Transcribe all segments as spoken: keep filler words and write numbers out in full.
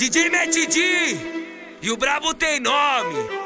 D J Matt D e o brabo tem nome.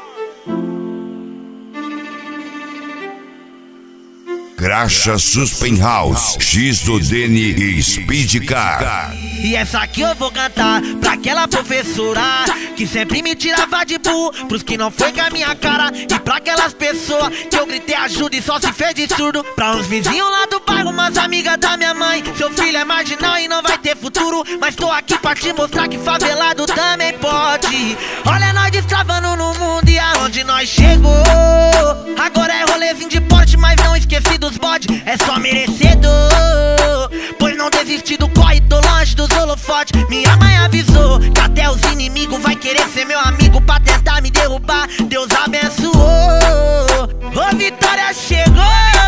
Graxa Suspen House, X do Deni e Speed Car. E essa aqui eu vou cantar pra aquela professora que sempre me tirava de burro, pros que não foi com a minha cara. E pra aquelas pessoas que eu gritei ajuda e só se fez de surdo. Pra uns vizinhos lá do bairro, umas amigas da minha mãe. Seu filho é marginal e não vai ter futuro, mas tô aqui pra te mostrar que favelado também pode. Olha nós destravando no mundo e aonde nós chegou. Agora é rolezinho de porte, mas não esqueci dos bode. É só merecedor, pois não desisti do corre, tô longe dos holofotes. Minha mãe avisou que até os inimigos vai querer ser meu amigo pra tentar me derrubar. Deus abençoou, ô vitória chegou.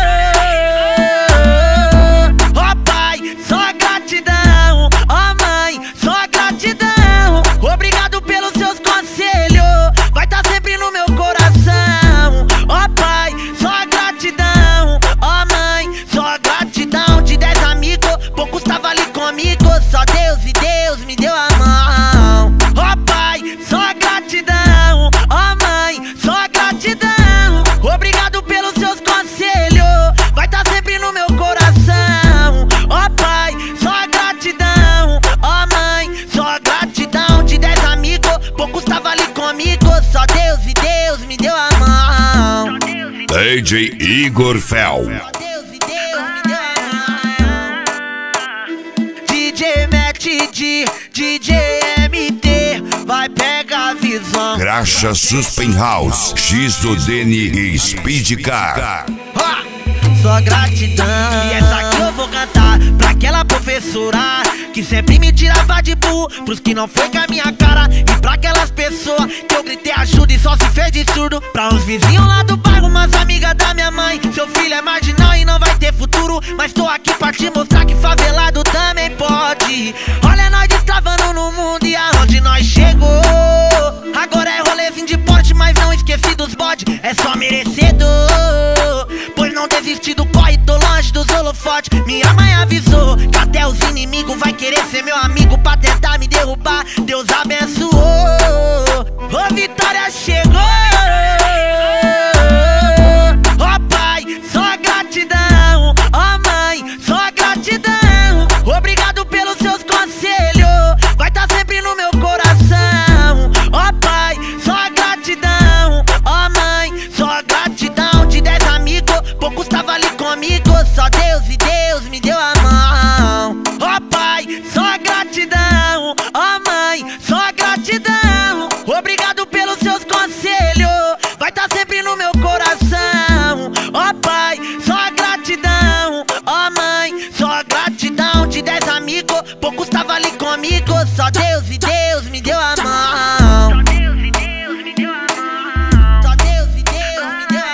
Ó pai, só gratidão. Ó mãe, só gratidão. Obrigado pelos seus conselhos, vai tá sempre no meu coração. Ó pai, só gratidão. Ó mãe, só gratidão. De dez amigos, poucos tava ali comigo. Só Deus e Deus me deu a mão. Ó pai, só gratidão. Ó mãe, só gratidão. Obrigado pelos seus conselhos, vai tá sempre no meu coração. Ó pai, só gratidão. Ó mãe, só gratidão. De dez amigos, poucos tava ali comigo. Só Deus e Deus me deu a mão. D J Igor Fel. Só Deus e Deus me deu a mão. D J Matt D, D J M T, vai pegar a visão. Graxa Suspen House, X do Deni e Speed Car. Ah, só gratidão. E essa aqui eu vou cantar pra aquela professora que sempre me tirava de burro, pros que não foi com a minha cara. E pra aquelas pessoas que eu gritei ajuda e só se fez de surdo. Pra uns vizinhos lá do bairro, umas amigas da minha mãe. Seu filho é marginal e não vai ter futuro, mas tô aqui pra te mostrar que favelado também pode. Olha nós destravando no mundo e aonde nós chegou. Agora é rolezinho de porte, mas não esqueci dos bode. É só merecedor, pois não desisti do corre, tô longe dos holofotes. Minha mãe avisou que até os inimigos vai querer ser meu amigo pra tentar me derrubar. Deus abençoou, ô vitória chegou. Ó pai, só gratidão. Ó mãe, só gratidão. Obrigado pelos seus conselhos, vai tá sempre no meu coração. Ó pai, só gratidão. Ó mãe, só gratidão. De dez amigos, poucos tava ali comigo. Só Deus e Deus me deu a mão. Ó pai, só gratidão. Ó mãe, só gratidão. Obrigado pelos seus conselhos, vai tá sempre no meu coração. Ó pai, só gratidão. Ó mãe, só gratidão. De dez amigos, poucos tava ali comigo. Só Deus e Deus me deu a mão. Só Deus e Deus me deu a mão. Só Deus e Deus me deu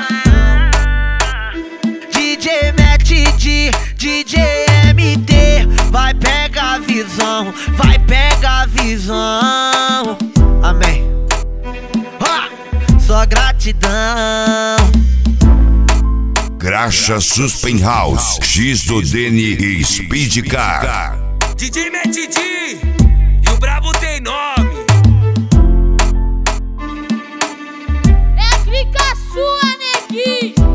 a mão. D J Matt D, D J M T, vai pegar a visão, vai pegar a visão. Amém. Ah, só gratidão. Graxa Suspen House, X do Deni e Speed Car. D J Matt D e o brabo tem nome. É clica sua, neguinho.